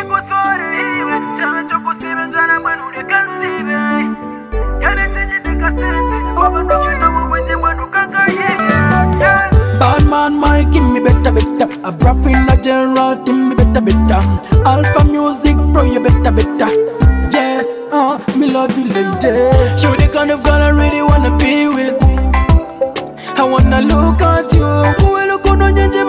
Bad man, Mike, give me better. A breath in the general, give me better. Alpha music, bro, you better. Yeah, me love you, lady. You're the kind of girl I really wanna be with. I wanna look at you. Who look on your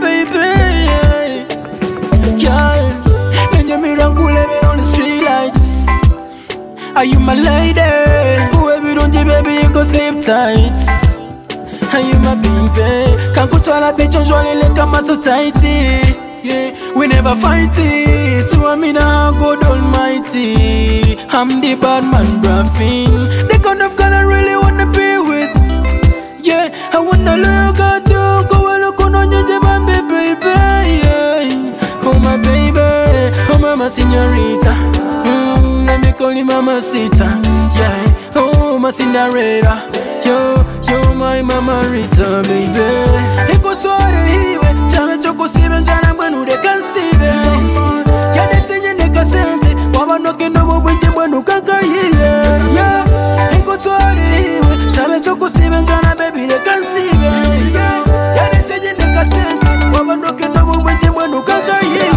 baby? Girl, and you miracle living on the street lights. Are you my lady? Whoever don't you, baby, you go sleep tight. Are you my baby? Can't go to all the pictures, like my society. Yeah, we never fight it. So I'm in a God Almighty. I'm the bad man, bruffing. The kind of girl I really wanna be with. Yeah, I wanna look at you. Go look on your baby. Yeah. Oh my baby, oh mama señorita. Let me call you mama sita. Yeah, oh my Cinderella. Yo my mama Rita, baby. Iko tuare hiwe, chame choko sibe njana mwenu de kansibe. Ya detenye neka sente, waba noke nomo mwenje mwenu kaka hiye. Iko tuare hiwe, chame choko sibe njana baby de kansibe. Ya detenye neka sente, waba noke nomo mwenje mwenu kaka hiye.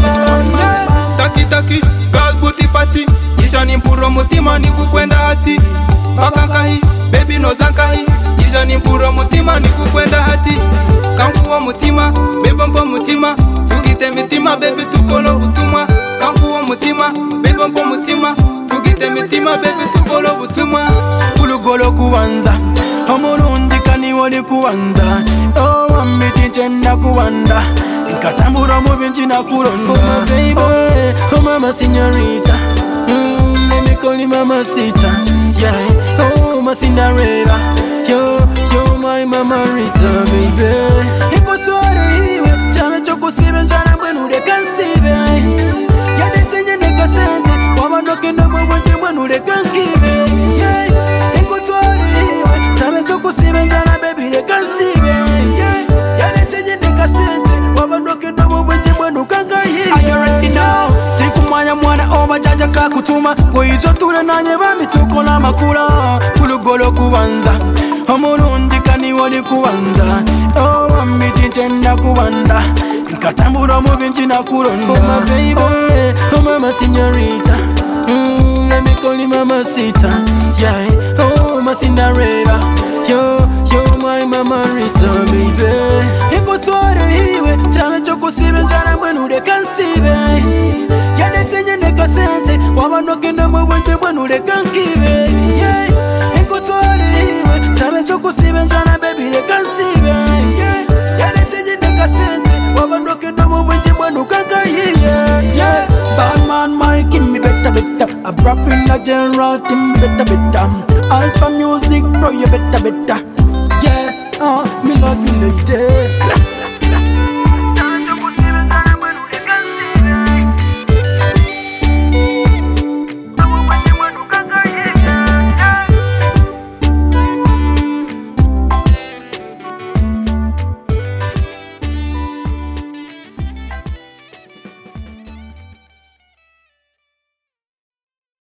Taki, girl booty party. Nishani mpuro mutima ni kukwenda hati. Makankahi, baby no zankahi. Nishani mpuro mutima ni kukwenda hati. Kankuwa mutima, baby mpo mutima. Tugite mitima, baby tukolo utuma. Kankuwa mutima, baby mpo mutima. Tugite mitima, baby tukolo utuma. Kulugolo kuwanza, omurundi kani wali kuwanza. Oh, wambiti chenda kuwanda. Katambura mubinchi na kulonda. Oh my baby, oh mama señorita. Let me call you mama sita. Yeah, oh my Cinderella. Yo my mama Rita, baby. Iko tuare hiwe, chame choko sibe njana mwenu de kansibe. Ya detenye neka sente, wama noke nomo mwenje mwenu de kankibe. Yeah, iko tuare hiwe, chame choko sibe njana baby de kansibe. Yeah, ya detenye neka sente, wama noke nomo mwenje mwenu kankibe. I already know. Tikumanya mwana oba jaja kakutuma. Goizo tule nanye bambi tukola makula. Kulugolo kuwanza, omurundi kani wali kuwanza. Oh, wambiti chenda kuwanda. Katambura mubinchi na kulonda. Oh my baby, oh mama señorita. Let me call you mama sita. Yeah, oh my Cinderella. Yo my mama Rita, baby. Iko tuare hiwe, chame choko sibe njana mwenu de kansibe. Ya detenye neka sente, waba noke nomo mwenje mwenu de kankibe. Yeah, iko tuare hiwe, chame choko sibe njana baby de kansibe. Yeah, ya detenye neka sente, waba noke nomo mwenje mwenu kankibe. Yeah, bad man Mike, give me better. A breath in the general, give me better. Alpha music, bro, you better. Yeah, me love you lady.